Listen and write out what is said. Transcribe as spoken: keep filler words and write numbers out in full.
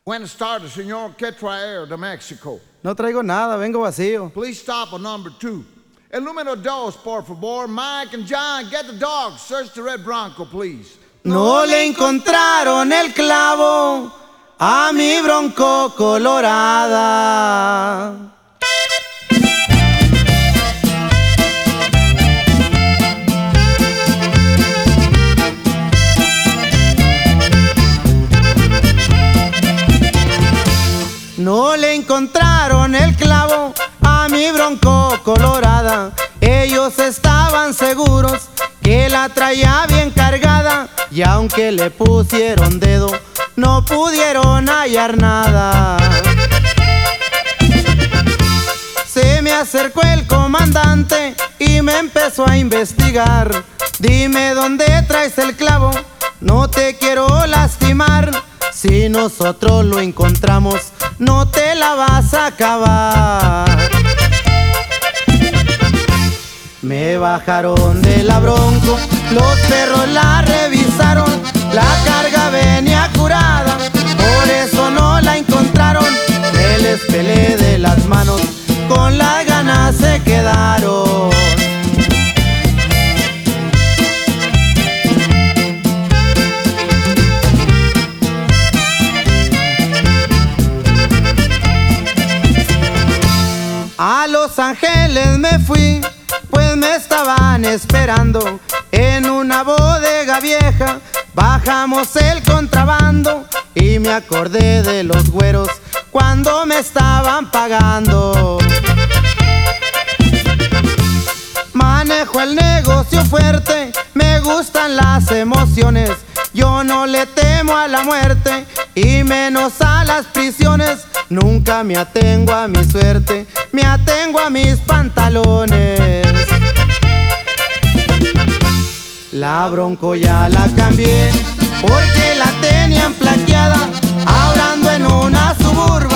Buenas tardes, señor. ¿Qué traer de México? No traigo nada, vengo vacío. Please stop at number two. El número dos, por favor. Mike and John, get the dog. Search the red Bronco, please. No le encontraron el clavo a mi bronco colorada. No le encontraron el clavo a mi bronco colorada. Ellos estaban seguros que la traía bien cargada, y aunque le pusieron dedo, no pudieron hallar nada. Se me acercó el comandante y me empezó a investigar. Dime dónde traes el clavo, no te quiero lastimar. Si nosotros lo encontramos, no te la vas a acabar. Me bajaron de la bronco, los perros la revisaron, la carga venía curada, por eso no la encontraron. Me les pelé de las manos, con las ganas se quedaron. A Los Ángeles me fui, pues me estaban esperando en una bodega vieja. Bajamos el contrabando y me acordé de los güeros cuando me estaban pagando. Manejo el negocio fuerte, me gustan las emociones. Yo no le temo a la muerte y menos a las prisiones. Nunca me atengo a mi suerte, me atengo a mis pantalones. La bronco ya la cambié porque la tenían plaqueada, ahora ando en una Suburban.